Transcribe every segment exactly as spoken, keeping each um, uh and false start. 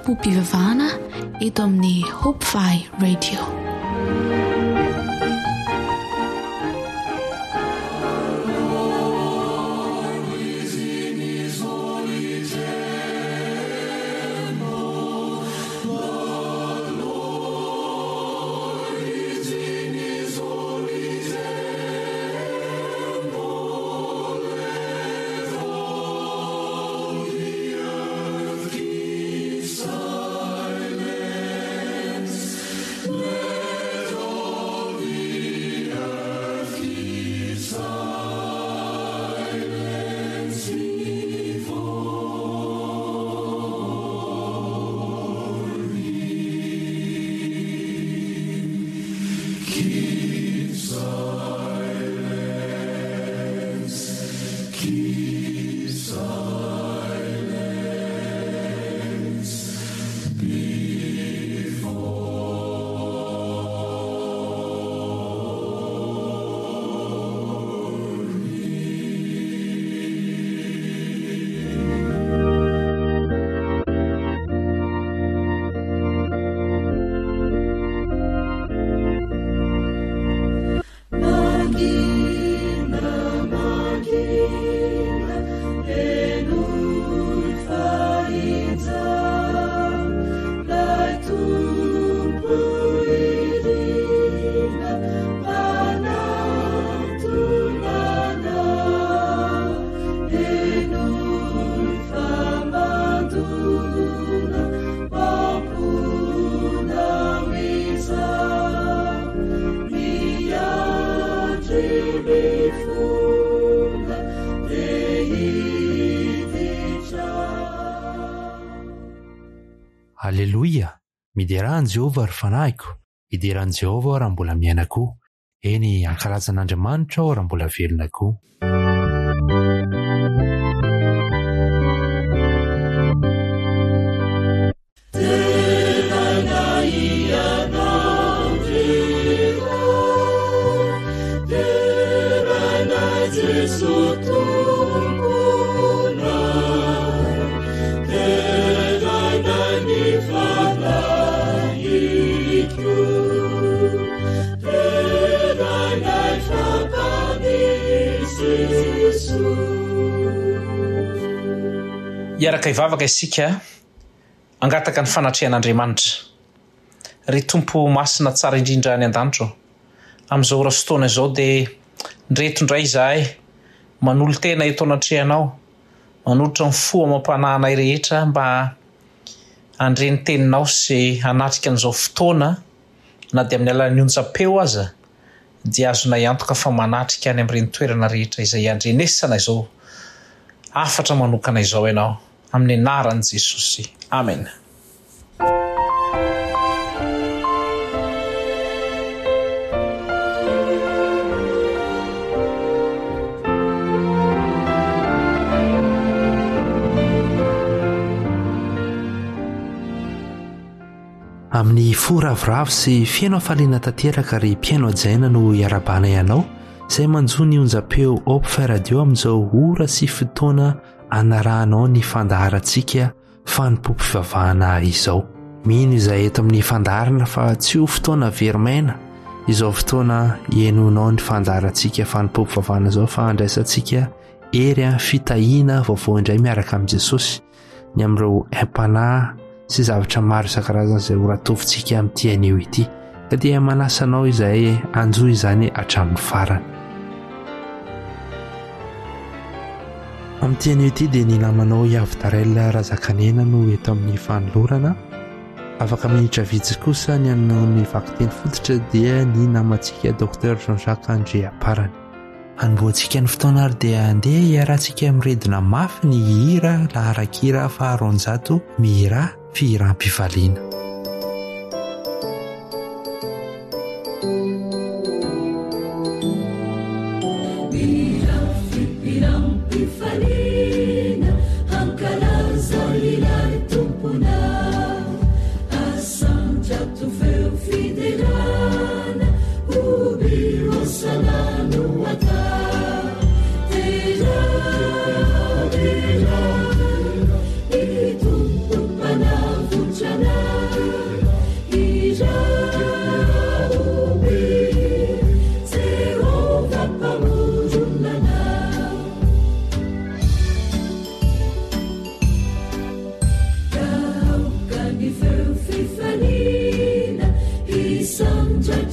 fompo-pivavahana eto amin'ny Hope Fi Radio. Alleloia, mideran Jehovah ary fanahiko, idiran Jehovah raha mbola miaina koa, eny ankalazan'Andriamanitra aho raha mbola velona koa. Iaraka ivavaka isika angataka ny fanatrehan'Andriamanitra. Ry Tompo masina tsara indrindra any an-danitra, amin'izao ora sy fotoana izao dia ndreto indray izahay manolo tena eto anatrehanao, manolotra ny fo amam-panahinay rehetra mba andre ny teninao sy hanatrika an'izao fotoana na dia amin'ny alalan'ny onjam-peo aza dia azonay antoka fa manatrika any amin'ireny toerana rehetra izay andrenesana izao afatra manokana izao ianao amin'ny anaran'i Jesosy. Amen. Amin'ny fo ravoravo sy fiainao faliana tanteraka ry mpiaino ajaina no iarabana ianao izay manjo ny onjam-peo Hope Fi Radio amin'izao ora sy fotoana anarahanao ny fandaharantsika fanompo-pivavahana izao. Mino izay eto amin'ny fandaharana fa tsy ho fotoana verimaina izao fotoana ienonao ny fandaharantsika fanompo-pivavahana izao fa andraisantsika ery fitahiana vaovao indray miaraka amin'i Jesosy ny amin'ireo aim-panahy sy zavatra maro isan-karazany izay ho ratovintsika amin'ity anio ity, ka dia manasanao izay anjoy izany hatramin'ny farany. Amin'ity anio ity dia ny namanao Iavitarel Razakanena no eto amin'ny fanolorana. Afaka minitra vitsy kosa ny anao ny vakiteny fototra dia ny namantsika Docteur Jean-Jacques Andriaparany. Anboantsika ny fotoana ary dia andeha hiarahantsika amin'ny redina mafy ny hira laharan-kira faharoanjato mihira fihiram-pivaliana. Thank you.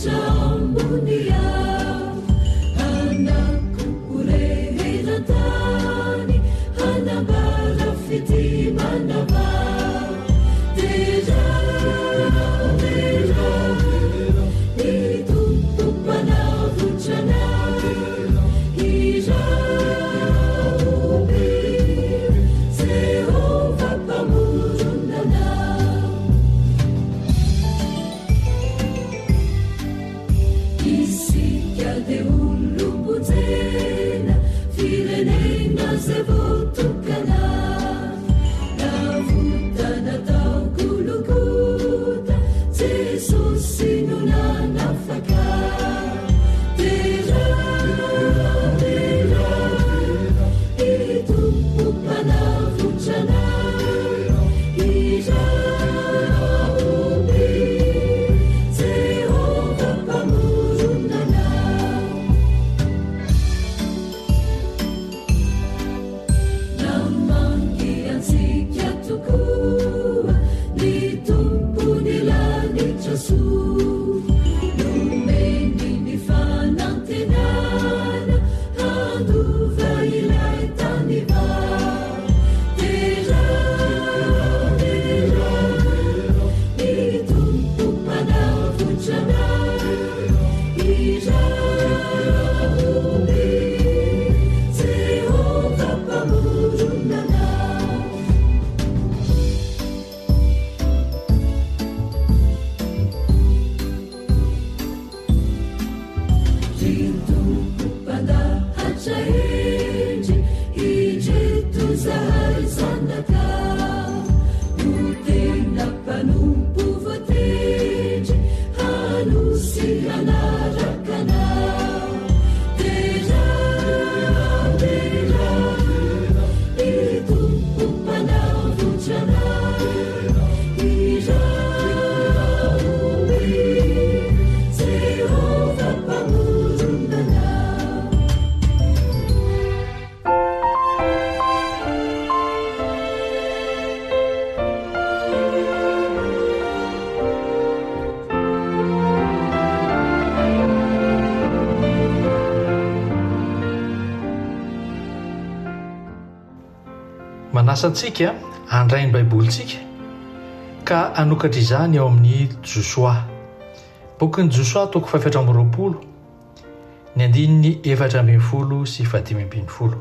Manasantsika handray ny baibolitsika ka anokatra izany ao amin'ny Josoa. Bokin'ny Josoa toko fahaefatra amby roapolo ny andininy efatra ambin'ny folo sy fadimy ambin'ny folo.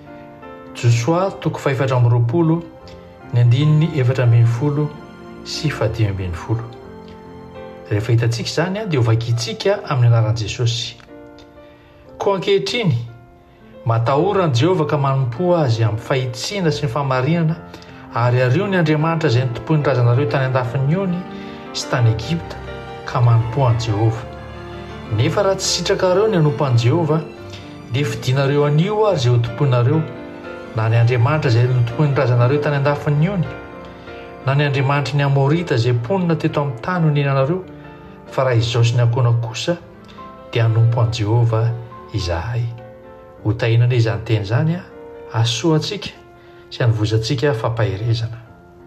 Josoa toko fahaefatra amby roapolo ny andininy efatra ambin'ny folo sy fadimy ambin'ny folo. Rehefa hitantsika izany dia ho vakiantsika amin'ny anaran'i Jesosy. Koa ankehitriny matahoran Jehovah ka manompo azy amin'ny fahitsiana sy ny famarinana ary ario ny Andriamanitra izay nitompoiny razanareo tany andafiny ony sy tany Egipta ka manompo an Jehovah. Nefa raha tsy sitrakareo ny hanompo an Jehovah dia fidinareo anio ary izay ho tomponareo, na ny Andriamanitra izay nitompoiny razanareo tany andafiny ony, na ny Andriamanitra ny Amorita izay ponina teto amin'ny tany ho nenanareo, fa raha izao sy ny akoana kosa dia hanompo an Jehovah izahay. Ho tahinana izany teny izany a asoantsika sy hanivozantsika fampahirezana.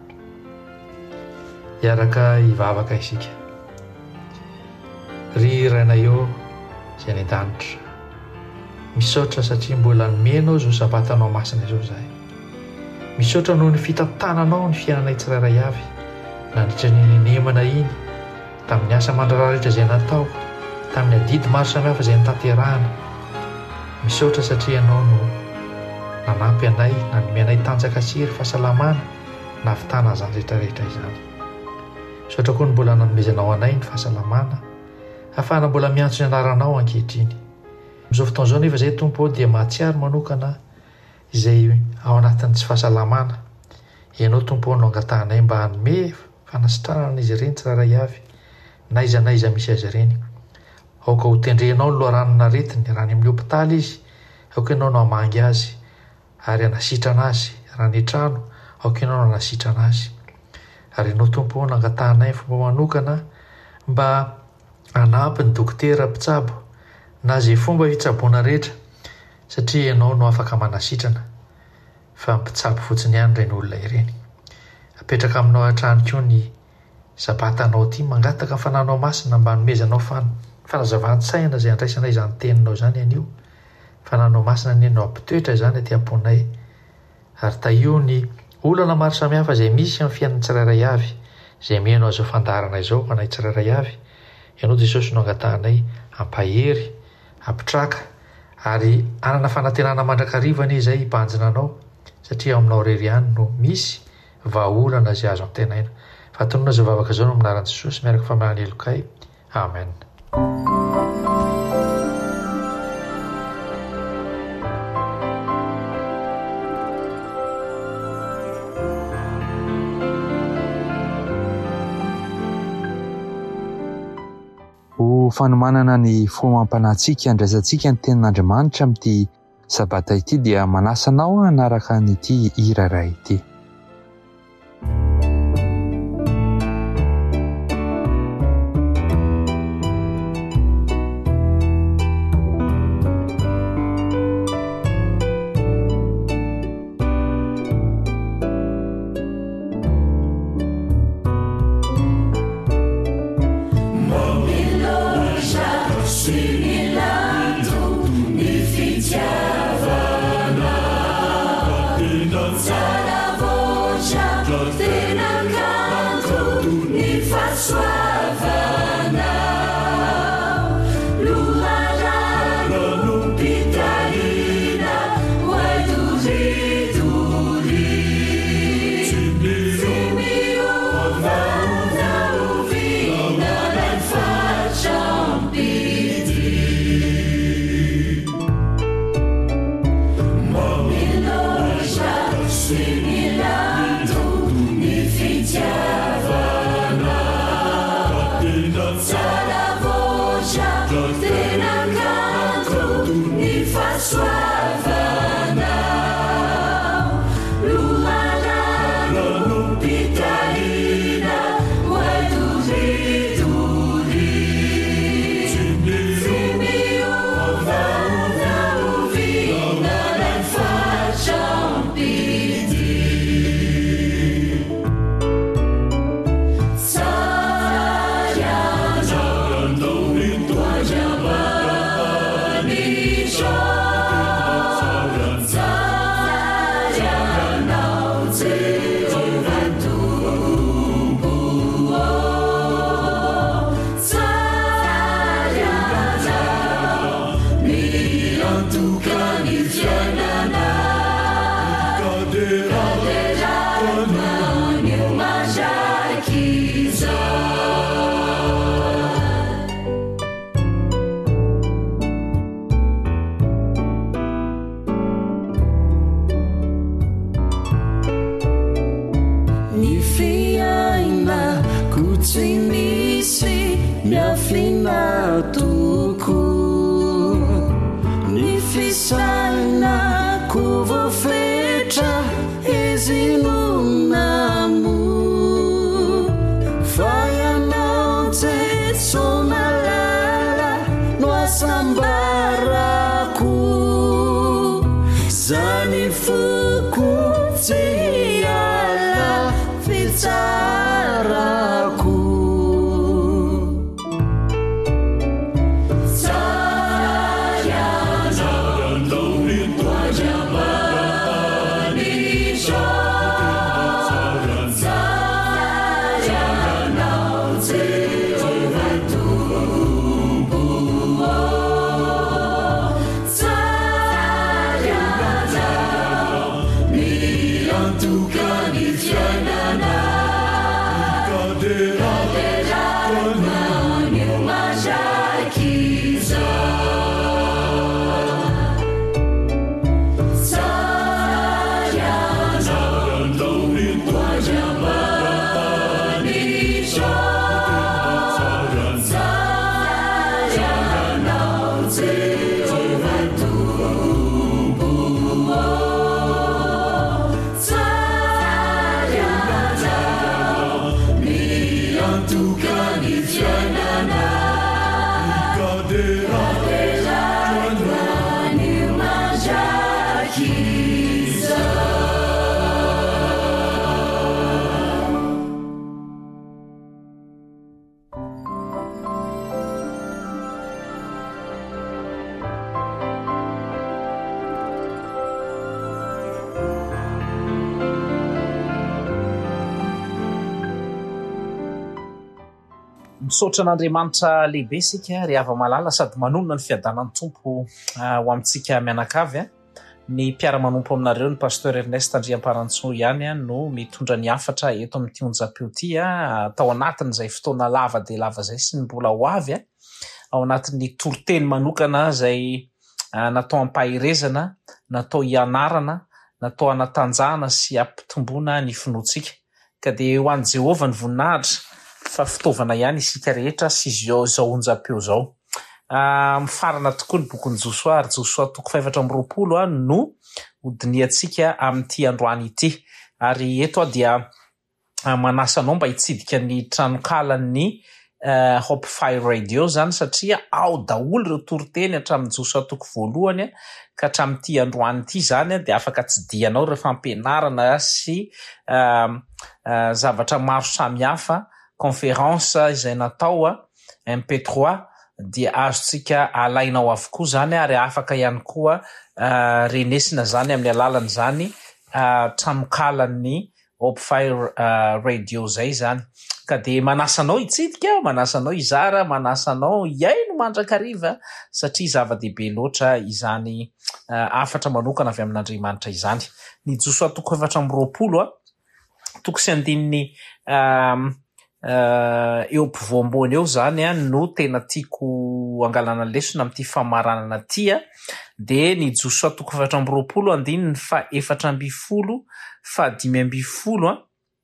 Iaraka hivavaka isika. Ry raina eo izay any an-danitra, misaotra satria mbola nomena zao sabatanao masina izao izahay. Misaotra noho ny fitantananao ny fiainanay tsirairay avy nandritra ny nemana iny tamin'ny asa mandraraha rehetra izay natao, tamin'ny adidy maro samihafa izay nitanterahana. Misaotra satria ianao no nanampy anay, nanome anay tanjaka siry fahasalamana nahavitana izany rehetrarehetra izany. Misaotra koa ny mbola nanomezanao anay ny fahasalamana ahafahana mbola miantso ny anaranao ankehitriny. Amin'izao fotoana izao nefa izay Tompo dia mahatsiaro manokana izay ao anatin'ny tsy fahasalamana. Ianao Tompo no angatahanay mba hanome fanasitranana izy ireny tsirairay avy, na iza na iza misy azy ireny. Aoka ho tendrenao ny loharanona aretiny raha ny amin'ny hopitaly izy, aoka ianao no hamangy azy ary hanasitrana azy. Raha ny trano, aoka ianao no hanasitrana azy. Ary ianao Tompo no angatahanay fomba manokana mba hanampy ny dokotera mpitsabo na izay fomba fitsaboana rehetra, satria ianao no afaka manasitrana, fa mpitsabo fotsiny ihany ireny olona ireny. Apetraka aminao hatrany koa ny sabatanao ity, mangataka fananao masina mba hanomezanao fanazavantsaina izay andraisanay izany teninao zany anio fa nanao masina ny enao ampitoetra zany aty-amponay ary taio ny olana maro samihafa izay misy amin'ny fiainany tsirairay avy izay mihainao azo fandarana izao ho anay tsirairay avy ianao Jesosy no angatahanay ampahery ampitraka ary anana fanantenana mandrakarivana izay hibanjina anao satria aminao rery ihany no misy vahaolana izay azo antenaina fa tonona zao vavaka zao no aminaran'i Jesosy miaraka faminany elokay amen. Ho fanomanana ny fomampanantsika andraisantsika ny tenin'Andriamanitra amin'ity sabata ity dia manasanao hanaraka n'ity hira iray ity. misaotra n'Andriamanitra lehibe isika ry hava malala sady manonona ny fiadanan'ny tompo ho amintsika mianakavy a ny mpiara-manompo aminareo ny pasteur Ernest Andriamparantsho ihany a no mitondra ny hafatra eto amin'ity onjam-peo ity a tao anatin'izay fotoana lava dia lava izay sy ny mbola ho avy a ao anatin'ny toroteny manokana izay natao ampahirezana, natao hianarana, natao anatanjahana sy ampitomboana ny finoantsika ka dia ho an'i Jehovah ny voninahitra fa fitaovana ihany isika rehetra sy izao izao onjam-peo izao. Mifarana tokoa ny bokin'ny Josoa ary Josoa toko faefatra amby roapolo a no hodiniantsika amin'ity androany ity ary eto a dia manasa anao mba hitsidika ny tranokalan'ny Uh, Hope Fire Radio zany satria ao daholo ireo toroteny hatramin'ny Josoa toko voalohany ka hatramin'ity androany ity zany dia afaka tsidianao rehefa ampianarana sy uh, uh, zavatra maro samihafa conférence izay natao M P trois dia azontsika alainao avokoa zany ary afaka ihany koa uh, renesina zany amin'ny alalan'izany uh, tranokalan'ny Hope Fire uh, Radio zay zany ka dia manasanao hitsidika, manasanao hizara, manasanao hiaino mandrakariva satria zava-dehibe loatra izany uh, afatra manokana avy amin'Andriamanitra izany. Ny Josoa toko efatra amby roapolo a toko sy andininy um, uh, eo ampovoambony eo zany a no tena tiako angalana lesona amin'ity famaranana ity a dia ny Josoa toko efatra amby roapolo andininy fa efatra amby folo fa dimy amby folo a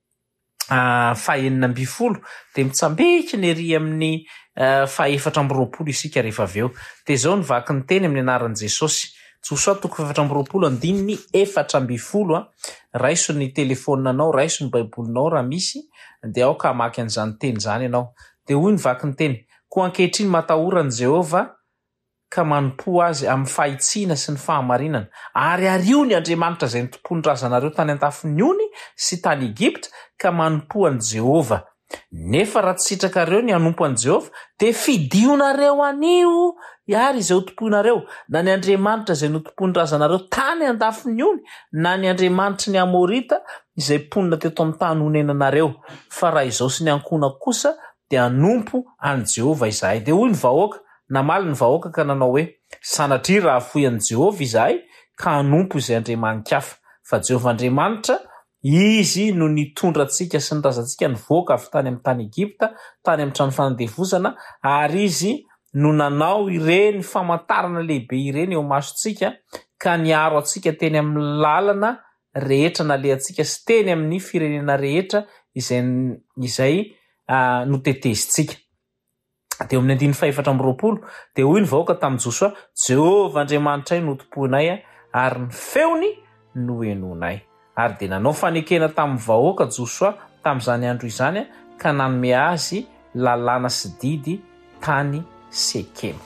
Uh, fa enina amby folo dia mitsambika ny ery amin'ny uh, fa efatra amby roapolo isika rehefa avy eo dia zao ny vaky ny teny amin'ny anaran'i Jesosy. Josoa toko efatra amby roapolo andininy efatra amby folo a raiso ny telefoninanao, raiso ny baibolinao raha misy dia ao ka hamaky an'izany teny zany ianao dia hoy ny vaky ny teny: koa ankehitriny matahorany Jehovah ka manompo azy amin'ny fahitsiana sy ny fahamarinana ary ario ny Andriamanitra izay nitomponondrazanareo tany an-tafin'ny ony sy tany Egipta ka manompo an'i Jehovah. Nefa raha tsy sitrakareo ny hanompo an'i Jehovah dia fidionareo anio ary izay hotomponareo na ny Andriamanitra izay notomponondrazanareo tany an-tafin'ny ony na ny Andriamanitra ny Amorita izay mponina teto amin'ny tany honenanareo fa raha izao sy ny ankona kosa dia hanompo an'i Jehovah izahay. Dia hoy ny vahoaka, namaly ny vahoaka ka nanao hoe sanatria raha foy an'i Jehovah izahay ka hanompo izay andriamanin-kafa fa Jehovah Andriamanitra izy no nitondra antsika sy nirazantsika nivoaka avy tany amin'ny tany Egipta, tany amin'ny trano fanandevozana ary izy no nanao ireny famantarana lehibe ireny eo masontsika ka niaro antsika teny amin'ny lalana rehetra nalehantsika sy teny amin'ny firenena rehetra izay, izay uh, notetezitsika. Dia amin'ny andiny fa efatra amby roapolo dia hoy ny vahoaka tamin'i Josoa: Jehovah Andriamanitra notomponay ary ny feony no henonay. Ary dia nanao fanekena tamin'ny vahoaka Josoa tamin'izany andro izany ka nanome azy lalàna sy didy tany Sekema.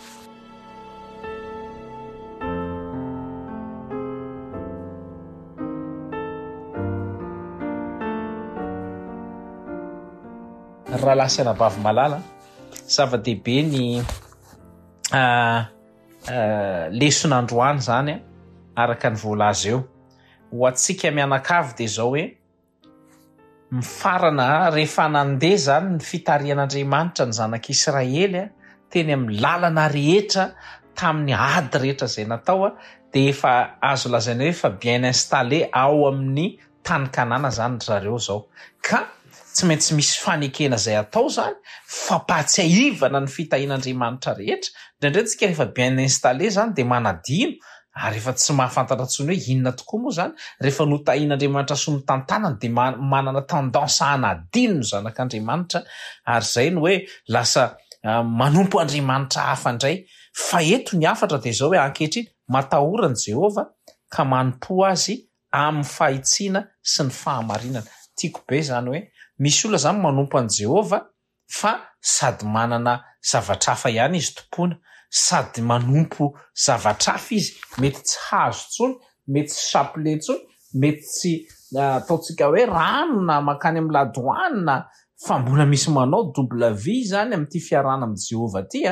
Raha lasy anabavy malala zava-dehibe ny uh, uh, leson'androany zany araka ny voalaza eo ho antsika mianakavy dia zao hoe mifarana rehefa nandeha zany ny fitarian'Andriamanitra ny zanak'Israely teny amin'ny lalana rehetra tamin'ny ady rehetra izay natao dia efa azo lazaina hoe efa bien installé ao amin'ny tany Kanana zany zareo zao ka tsy maintsy misy fanekena izay atao zany fampatsiahivana ny fitahian'Andriamanitra rehetra. Indraindray tsika rehefa bien installé zany dia manadino ary efa tsy mahafantatra ntsony hoe inona tokoa moa zany rehefa notahian'Andriamanitra sy notantanany dia manana tendance hanadino ny zanak'Andriamanitra ary zay no hoe lasa uh, manompo Andriamanitra hafa indray. Fa eto ny hafatra dia zao hoe ankehitriny matahorany Jehovah ka manompo azy amin'ny fahitsiana sy ny fahamarinana. Tiako be zany hoe misy olona zany manompo an'i Jehovah fa sady manana zavatra hafa ihany izy tompona, sady manompo zavatra hafa izy mety tsy hazo tsony, mety tsy chapelet tsony, mety tsy ataontsika uh, hoe rano na makany amin'ny ladoany na fa mbola misy manao double vie zany amin'ity fiarana amin'ny Jehovah ity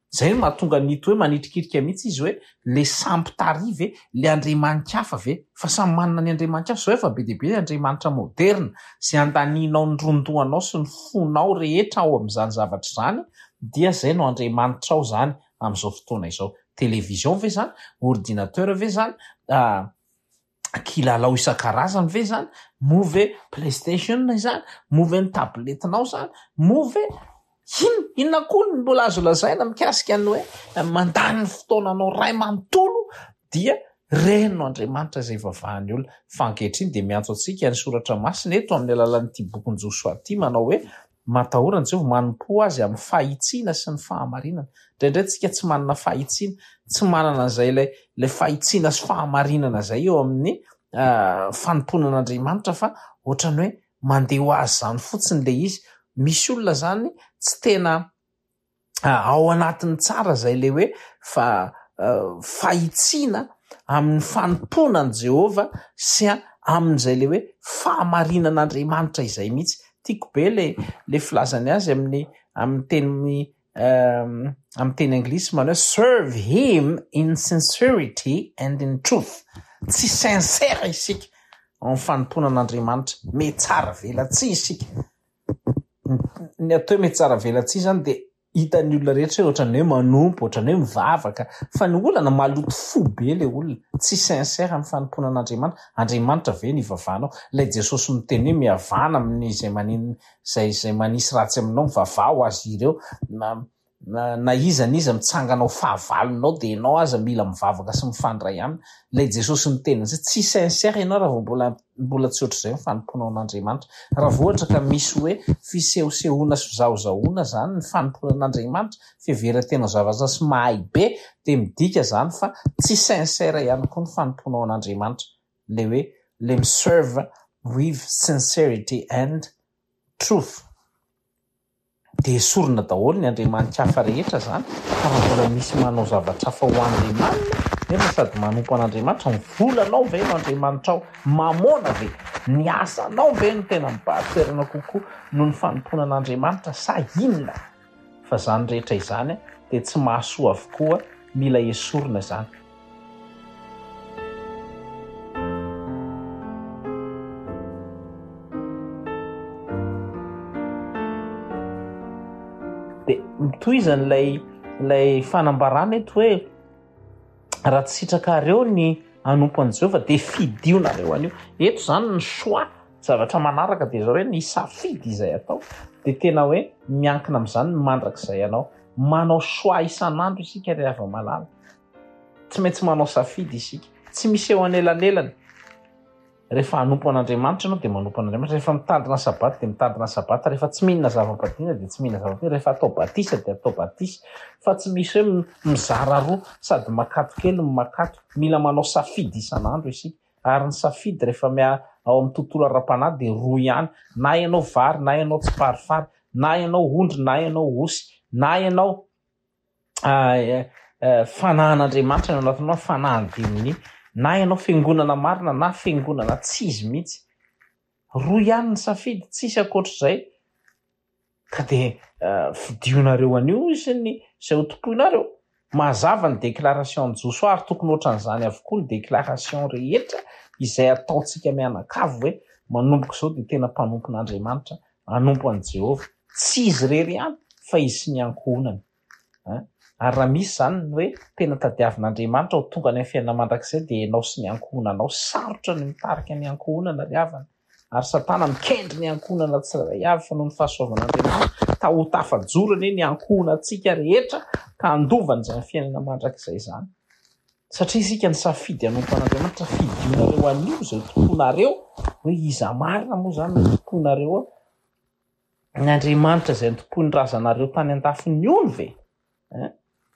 zay mahatonga nito hoe manitrikirika mihitsy izy hoe le sampy tarive le andriamanitra hafa ve fa samy manana ny andriamanitra hafa zao efa be deaibe andriamanitra moderna zay andaninao ny rondoanao sy ny fonao rehetra ao amin'izany zavatra zany dia zay no andriamanitra ao zany amin'izao fotoana izao. Televizion ve zany, ordinateur ve zany, uh, kilalao isan-karazany ve zany, move playstation zany, move ny tabletinao zany, move ino inona koa ny mbola azo lazaina mikasika ny hoe mandany ny fotoananao ray manontolo dia reno andriamanitra zay vavahany olona. Fa ankehitriny dia miantso antsika ny soratra masina eto amin'ny alalan'ity boky ny Joshua ity manao hoe matahorana Jehovah manompo azy amin'ny fahitsiana sy ny fahamarinana. Indraindray tsika tsy manana fahitsiana, tsy manana zay le le fahitsiana sy fahamarinana zay eo amin'ny uh, fanomponan'Andriamanitra fa ohatrany hoe mandeha ho azy zany fotsiny le izy. Misy olona zany tsy tena uh, ao anatin'ny tsara zay le hoe fa uh, fahitsiana amin'ny fanomponan'i Jehovah sy amin'izay le hoe fahamarinan'Andriamanitra izay mihitsy. Tiako be le le filazany azy amin'ny amin'ny teny um, amin'ny teny anglisy manao serve him in sincerity and in truth. Tsy sincère isika amin'ny fanomponan'Andriamanitra, me tsara velatsi isika. Ny atao me tsara velatsi zany dia hitan'ny olona rehetra hoe ohatrany hoe manompo, ohatrany hoe mivavaka, fa ny olana maloto fo be le olona, tsy sincère amin'ny fanomponan'Andriamanitra. Andriamanitra ve ny vavanao? Ilay Jesosy miteny hoe mihavana amin'ny zay manin zay zay manisy ratsy aminao mivavao azy ireo na na, na iza niza mitsanganao fahavalonao dia ianao aza mila mivavaka sy mifandray aminy. Ilay Jesosy miteny zay tsy sincère ianao raha mbola mbola tsy ohatr'izay ny fanomponan'Andriamanitra. Raha vohatra ka misy hoe fisehosehoana sy fizahozahoana zany ny fanomponan'Andriamanitra, fiheveran-tena zavatra sy mahay be, dia midika zany fa tsy sincère ihany koa ny fanomponao an'Andriamanitra. Le hoe le miserve with sincerity and truth. Dia esorina daholo ny Andriamanitra hafa rehetra zany, fa mbola misy manao zavatra hafa ho Andriamanitra nefa sady manompo an'Andriamanitra. Ny volanao ve no Andriamanitra ao? Mamona ve? Ny asanao ve no tena mibahan-toerana kokoa noho ny fanomponan'Andriamanitra sa inona? Fa zany rehetra izany dia tsy mahasoa avokoa, mila esorina zany. Dia mitohizan'ilay ilay fanambarana eto hoe raha tsy sitrakareo ny hanompo an'i Jehovah dia fidionareo anio. Eto zany ny choix, zavatra manaraka dia zao hoe ny safidy izay atao, dia tena hoe miankina amin'izany ny mandrakizay ianao. Manao choix isan'andro isika rehefa malala, tsy maintsy manao safidy isika, tsy misy eo anelanelany. Rehefa hanompo an'Andriamanitra ianao dia manompo an'Andriamanitra, rehefa mitandrina sabata dia mitandrina sabata, rehefa tsy mihinana zava-padina dia tsy mihinana zava-padina, rehefa atao batisa dia atao batisa, fa tsy misy hoe mizara roa sady makato kely ny makato. Mila manao safidy isan'andro isika, ary ny safidy rehefa mia ao amin'ny tontolo ara-panahy dia roa ihany: na ianao vary na ianao tsiparifary, na ianao ondry na ianao osy, na ianao uh, uh, fanahin'Andriamanitra no anatinao fanahiny diminy, na ianao fiangonana marina na fiangonana tsy izy mihitsy. Roa ihany ny safidy, tsisy ankoatr'izay. Ka dia uh, fidionareo anio isiny izay ho topoinareo. Mazava ny déclaration de Joshua, ary tokony ohatran'izany avokoa ny déclaration rehetra izay ataontsika mianakavo hoe manomboka izao dia tena mpanompon'Andriamanitra, hanompo an'i Jehovah. Tsy izy rery ihany fa izy sy ny ankohonany. Ary raha misy zany hoe tena tadiavin'Andriamanitra ho tonga any amin'ny fiainana mandrakizay dia ianao sy ny ankohonanao sarotra ny mitarika ny ankohonana ry havana. Ary Satana mikendry ny ankohonana tsirairay avy fa noho ny fahasoavan'Andriamanitra ta ho tafajorany ny ankohonantsika rehetra ka andovany izany fiainana mandrakizay izany. Satria isika ny safidy hanompo an'Andriamanitra, fidionareo anio izay toponareo hoe iza marina moa zany ny toponareo ny Andriamanitra izay nitompony razanareo tany an-dafin'ny ony ve? Eh?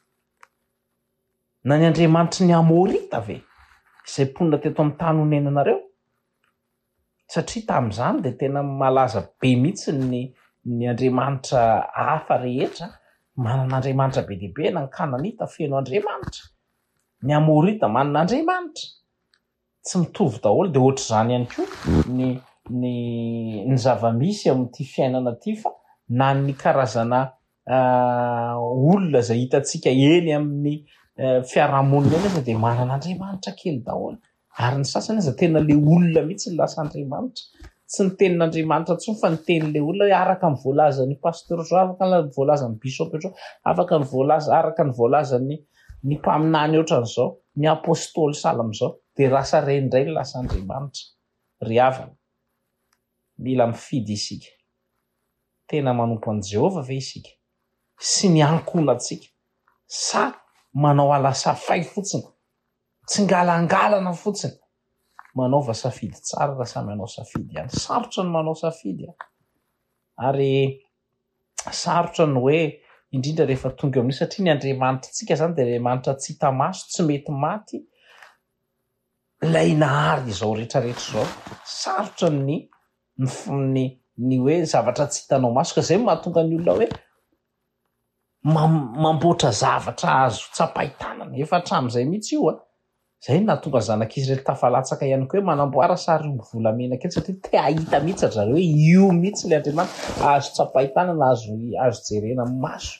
Na ny Andriamanitra ny Amorita ve izay mponina teto amin'ny tany honenanareo? Satria tamin'izany dia tena malaza be mihitsy ny ny Andriamanitra hafa rehetra. Manana Andriamanitra be deaibe na ny Kananita feno Andriamanitra, ny Amorita manana Andriamanitra. Tsy mitovy daholo. Dia ohatr'izany ihany koa ny ny ny zava-misy amin'ity fiainana ity, fa na ny karazana olona zay hitantsika eny amin'ny fiarahamonina eny aza dia manana Andriamanitra kely daholo ary ny sasany aza tena le olona mihitsy ny lasa Andriamanitra tsy ny tenin'Andriamanitra tsoa fa ny tenin'le olona hoe araka ny voalazan'ny pasteur zao afaka ny voalazan'ny bishop zao afaka ny voalaza araka ny voalazan'ny ny mpaminany ohatran'izao ny apôstôly salam'izao dia rasa rendray ny lasa Andriamanitra ry havana mila mifidy isika tena manompo an' Jehova ve isika sy ny ankonantsika sa manao alasafay fotsiny tsy ngalangalana fotsiny manaova safidy tsara raha samy manao safidy ihany sarotra ny manao safidy ary sarotra ny hoe indrindra rehefa tonga eo amin'io satria ny Andriamanitritsika zany dia Andriamanitra tsy hita maso tsy mety maty ilay nahary izao rehetrarehetra izao sarotra ny ny ny hoe zavatra tsy hitanao maso ka izay mahatonga ny olona hoe mamboatra zavatra azo tsapahitanana efa hatramin'izay mihitsy io a zay nahatonga zanak'Israely tafalatsaka ihany koa hoe manamboara sary omby volamena kely satria te ahita mihitsy ry zareo hoe io mihitsy ilay Andriamanitra azo tsapahitanana azo azo jerena maso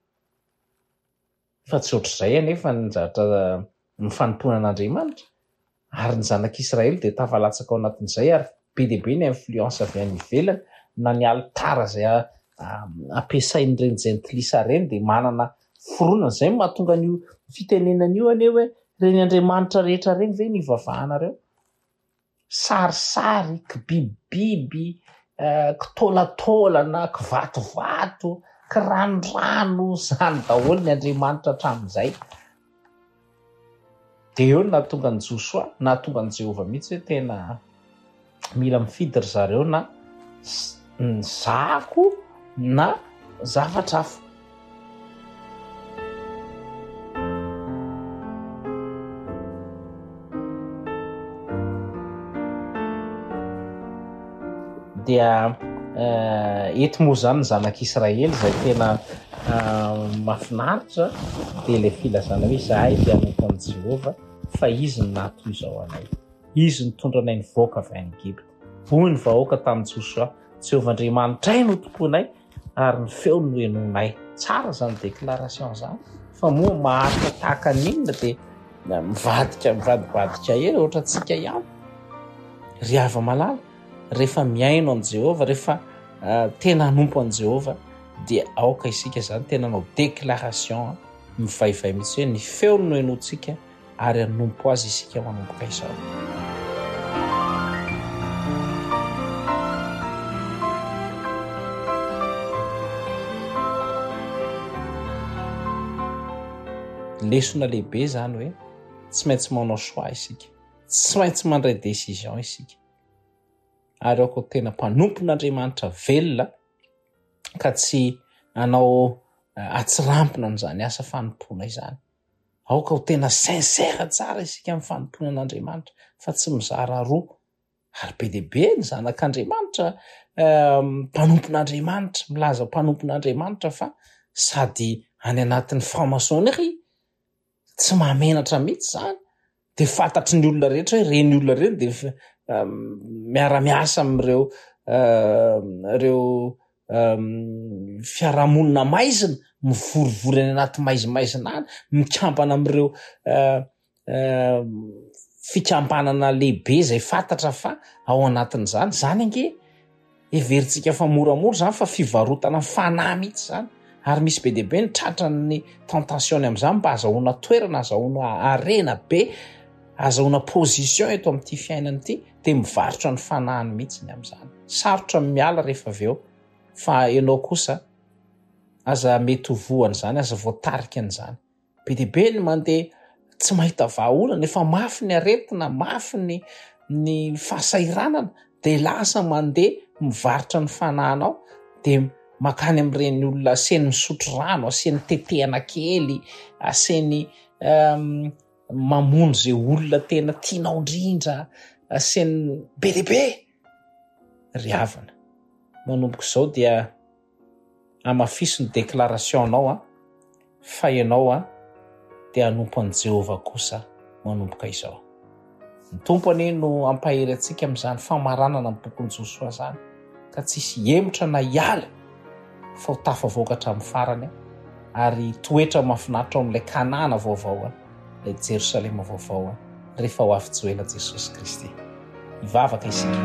fa tsy ohatr'izay anefa ny zavatra ny fanomponan'Andriamanitra ary ny zanak'Israely dia tafalatsaka ao anatin'izay ary be dia be ny influence avy any ivelany na ny alitara zay ampiasain'ireny jentilisa reny dia manana foronana zay mahatonga an'io fitenenan'io anie hoe reny Andriamanitra rehetra reny ve nivavahanareo sarisary kibibibiby kitôlatôlana kivatovato kirandrano zany daholo ny Andriamanitra hatramin'izay dia eo no nahatonga ny Josoa nahatonga ny Jehova mihitsy hoe tena mila mifidy ry zareo na ny zako na zavatra hafa dia eto moa zany ny zanak'Israely zay tena mahafinaritra dia ilay filazana hoe zahay dia hanompo an'i Jehova fa izy ny natoy izao anay izy nitondra anay nivoaka avy any Egypte hoy ny vahoaka tamin'i Josoa Jehova Andriamanitray no tomponay ary ny feo no henonay tsara zany déclaration zany fa moa maharitra tahaka n'inona dia mivadika mivadibadika ela ohatratsika ihany ry hava malala rehefa miaino an' Jehova rehefa tena hanompo an' Jehova dia aoka isika zany tena nao déclaration mivaivay mihitsy hoe ny feo no henontsika ary hanompo azy isika manomboka izao lesona lehibe zany hoe tsy maintsy manao choix isika tsy maintsy mandray décision isika ary aoko tena mpanompon'Andriamanitra velona ka tsy anao atsirampina amin'izany asa fanompoana izany aoka ho tena sincère tsara isika amin'ny fanomponan'Andriamanitra fa tsy mizara roa ary be dia be ny zanak'Andriamanitra mpanompon'Andriamanitra milaza mpanompon'Andriamanitra fa sady any anatin'ny franc-maçonnerie tsy mahamenatra mihitsy zany dia fantatry ny olona rehetra hoe reny olona reny dia miara-miasa amin'ireo ireo fiarahamonina maizina mivorivory any anaty maizimaizina any mikampana amin'ireo fikampanana lehibe zay fantatra fa ao anatin'izany zany ange everitsika fa moramora zany fa fivarotana fanahy mihitsy zany ary misy be dia be ny tratran'ny tentationy amin'izany mba azahoana toerana azahoana arena be azahoana position eto amin'ity fiainana ity dia mivarotra ny fanahiny mihitsy ny amin'izany sarotra miala rehefa avy eo fa ianao kosa aza mety ho voany zany aza voatarika an'izany be dia be ny mandeha tsy mahita vahaolana efa mafy ny aretina mafy ny ny fahasairanana dia lasa mandeha mivarotra ny fanahinao dia makany amin'ireny olona aseny misotro rano aseny tetehana kely aseny mamono zay olona tena tianao indrindra aseny be dia be ry havana manomboka izao dia amafiso ny déclaration anao a fa ianao a dia hanompo an'i Jehova kosa manomboka izao ny tompony no ampahery antsika amin'izany famaranana amin'ny bokon'i Josoa zany ka tsisy emotra na hiala fa ho tafavoaka amin'ny farany ary toetra mahafinaritra ao amin'ilay kanana vaovao ilay Jerosalema vaovao rehefa ho avy joela Jesosy Kristy. Ivavaka isika.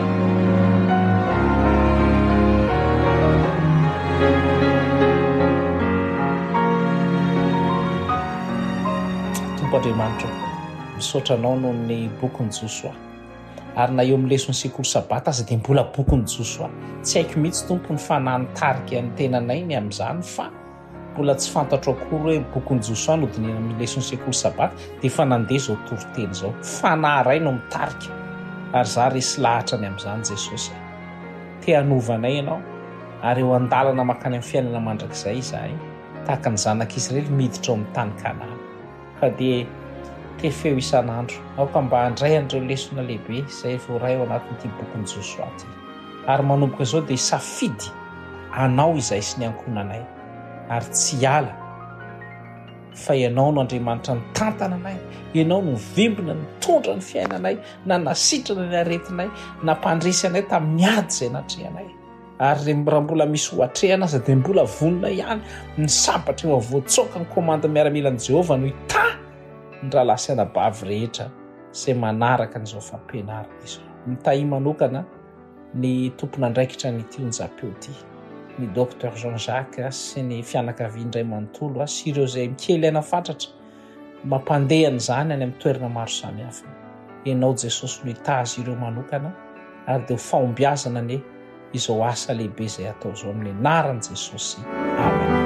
Andriamanitra misaotra anao noho ny bokyny Josoa ary na eo amin'ny leson'ny sekoly sabata aza dia mbola bokyny Josoa. Tsy haiko mihitsy tompo ny fanahy nitarika ny tenanay ny amin'izany fa mbola tsy fantatro akory hoe bokyny Josoa no dinina amin'ny leson'ny sekoly sabata dia efa nandeha zao toriteny zao. Fanahy ray no mitarika ary za resy lahatra ny amin'izany Jesosy. Te hanovanay ianao ary eo an-dalana makany amin'ny fiainana mandrakizay izahay tahaka ny zanak'Israely miditra ao amin'ny tany Kanana. Ka dia te feo isan'andro aoka mba handray an'ireo lesona lehibe izay voaray ao anatin'ity bokyny Josoa ity. Ary manomboka izao dia safidy anao izay sy ny ankonanay ary tsy hiala fa ianao no Andriamanitra ny tantana anay, ianao no vimbina nitondra ny fiainanay, na nasitrana ny aretinay, nampandresy anay tamin'ny ady izay natrehanay. Ary raha mbola misy hoatrehana aza dia mbola vonona ihany ny sabatra eo avoatsoaka ny komanda miaramilan'i Jehovah no hita ny rahalasiana bavy rehetra izay manaraka n'izao fampianarana izao. Mitahi manokana ny tompon'andraikitra n'ity onjam-peo ity, ny docteur Jean-Jacques sy ny fianakaviany Ray Manontolo sy ireo izay mikely aina fatratra mampandeha an'izany any amin'ny toerana maro samihafa. Ianao Jesosy no hita azy ireo manokana ary dia ho fahombiazana ne izao asa lehibe izay atao izao amin'ny anaran'i Jesosy. Amen.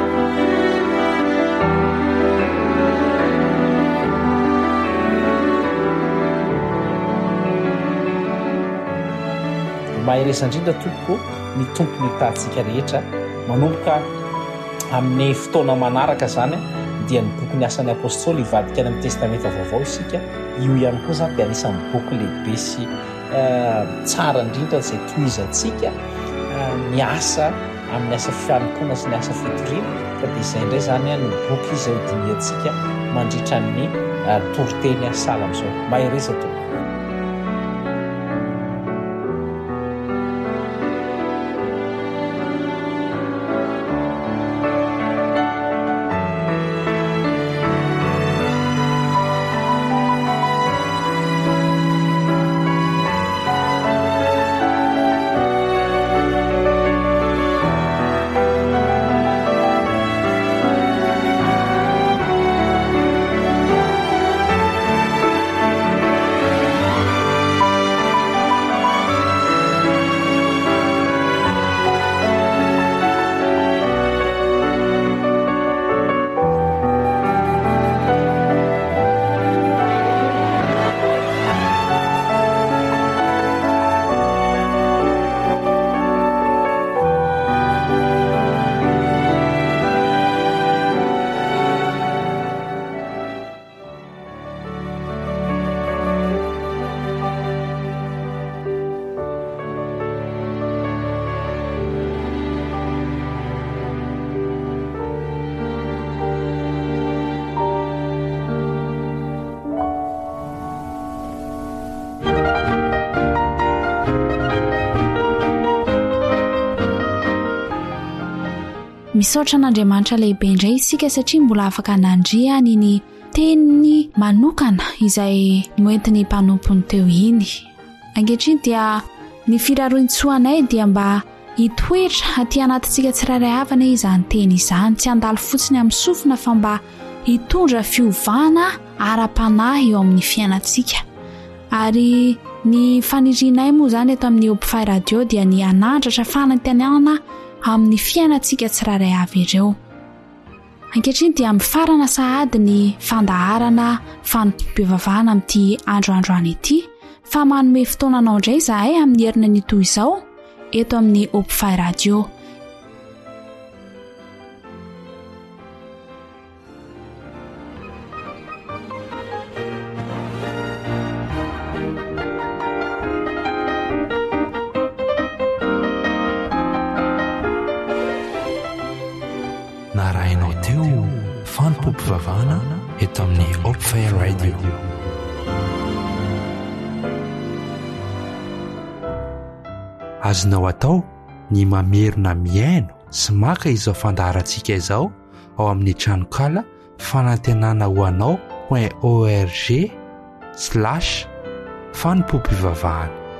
Mahirezandrindra tompoko ny tompo ny hitantsika rehetra manomboka amin'ny fotoana manaraka zany dia ny boky ny asan'ny apôstôly ivadika any amin'ny testamenta vaovao isika. Io ihany koa zany dia anisan'ny boky lehibe sy tsara indrindra izay tohizantsika ny asa amin'ny asa fianompona sy ny asa fitoriana. Ka dia izay indray zany ny boky izay hodiniantsika mandritra ny toriteny asala amin'izao. Mahireza tompo. Misaotra an'Andriamanitra lehibe indray isika satria mbola afaka nandria ny teniny manokana izay noentiny mpanompony teo iny. Ankehitriny dia ny firarointsoanay dia mba hitoetra aty anatintsika tsirairay avana izany teny izany, tsy handalo fotsiny amin'ny sofina fa mba hitondra fiovana ara-panahy eo amin'ny fiainantsika. Ary ny fanirinay moa zany eto amin'ny Hope Radio dia ny anandratra fanantenana amin'ny fiainantsika tsirairay avy ireo. Ankehitriny dia mifarana sahady ny fandaharana fanompiavavana amin'ity androandroany ity, fa manome fotoananao indray izahay amin'ny herina ny toy izao eto amin'ny Hope Radio. Narainao teo fanompompivavahana eto amin'ny Hope Radio. Azonao atao ny mamerina miaino sy maka izao fandaharantsika izao ao amin'ny tranokala fanantenana ho anao point org slash fanompom-pivavahana.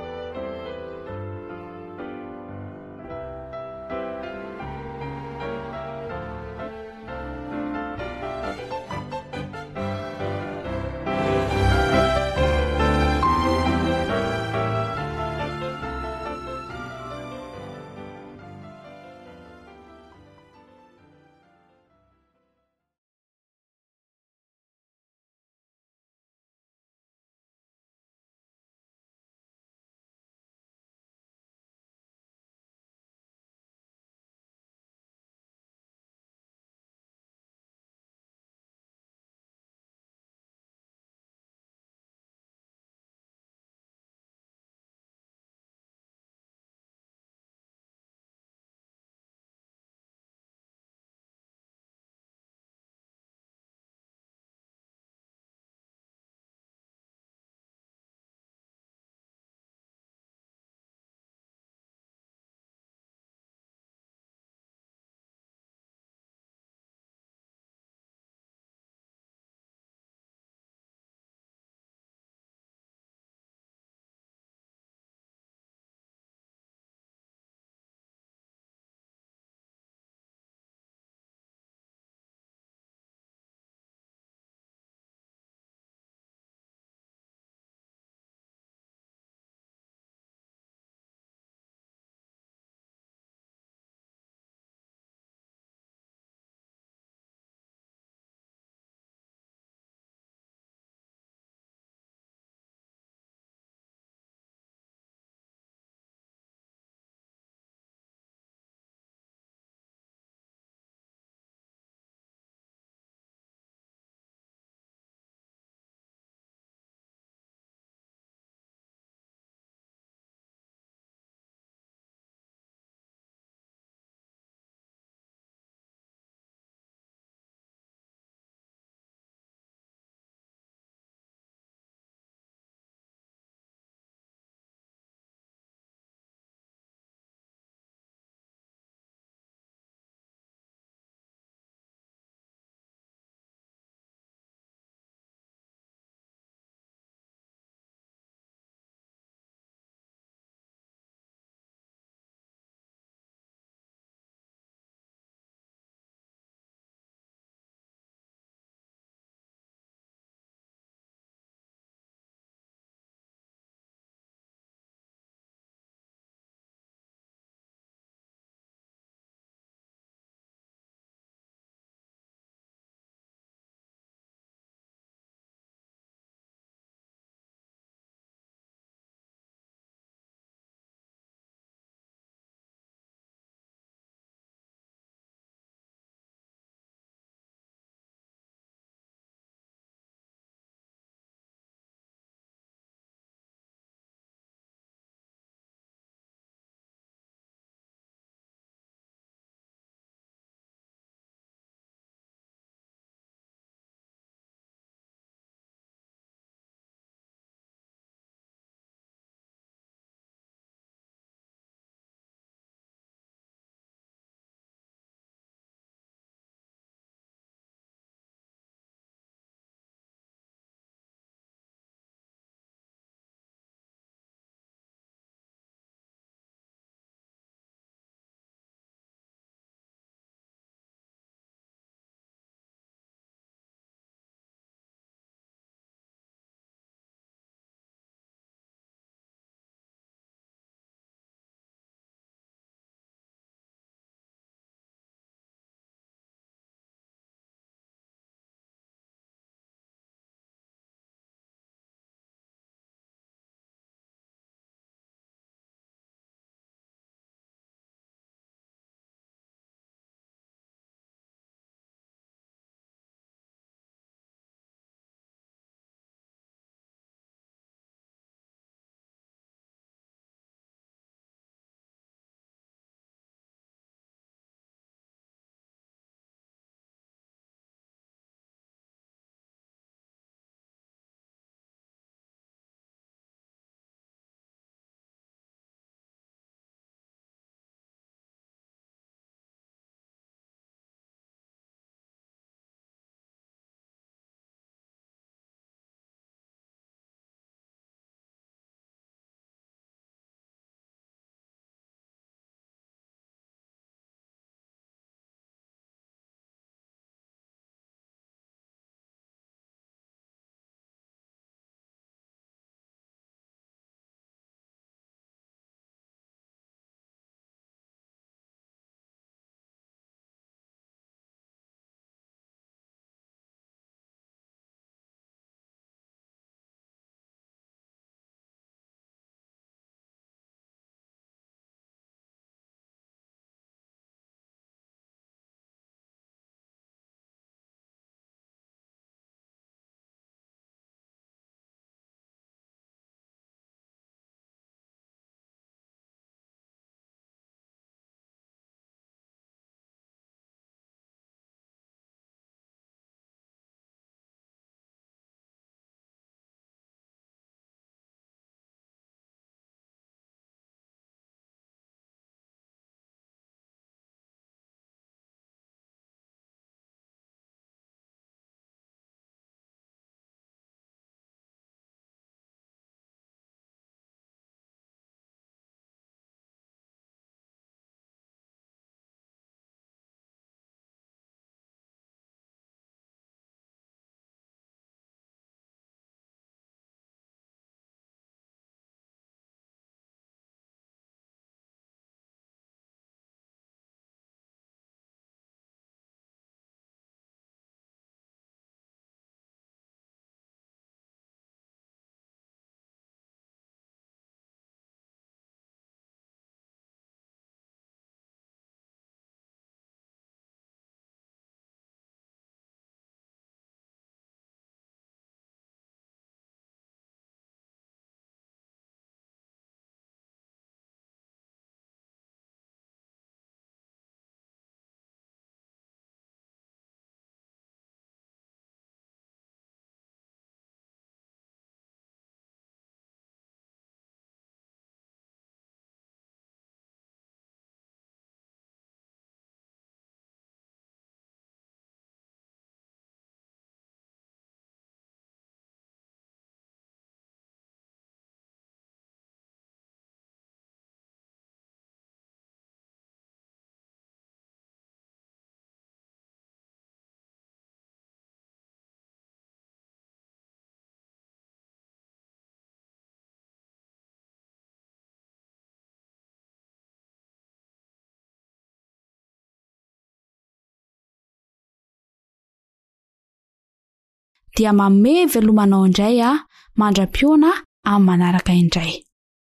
dia manome velomanao indray a mandra-piona amin'ny manaraka indray.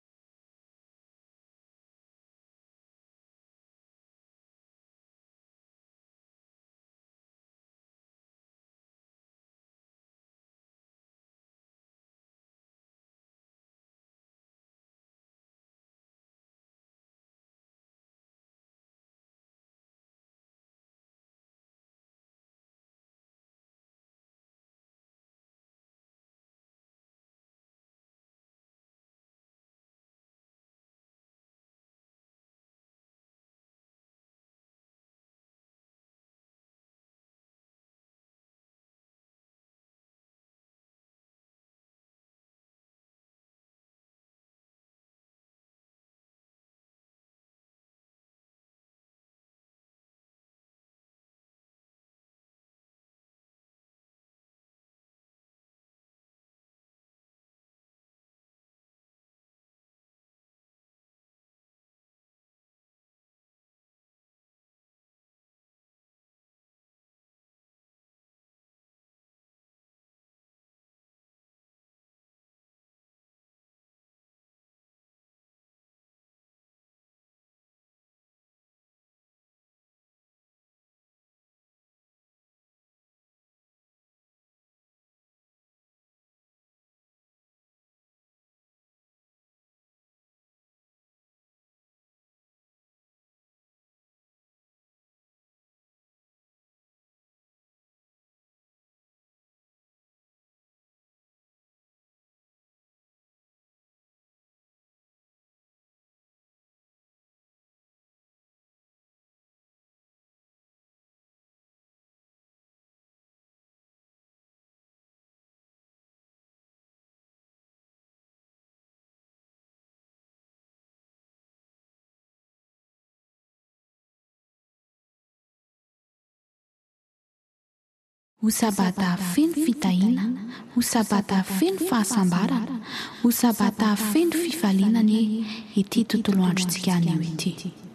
Ho sabata feno fitahina, ho sabata feno fahasambarana, ho sabata feno fifaliana ny ity tontolo androntsika anio ity.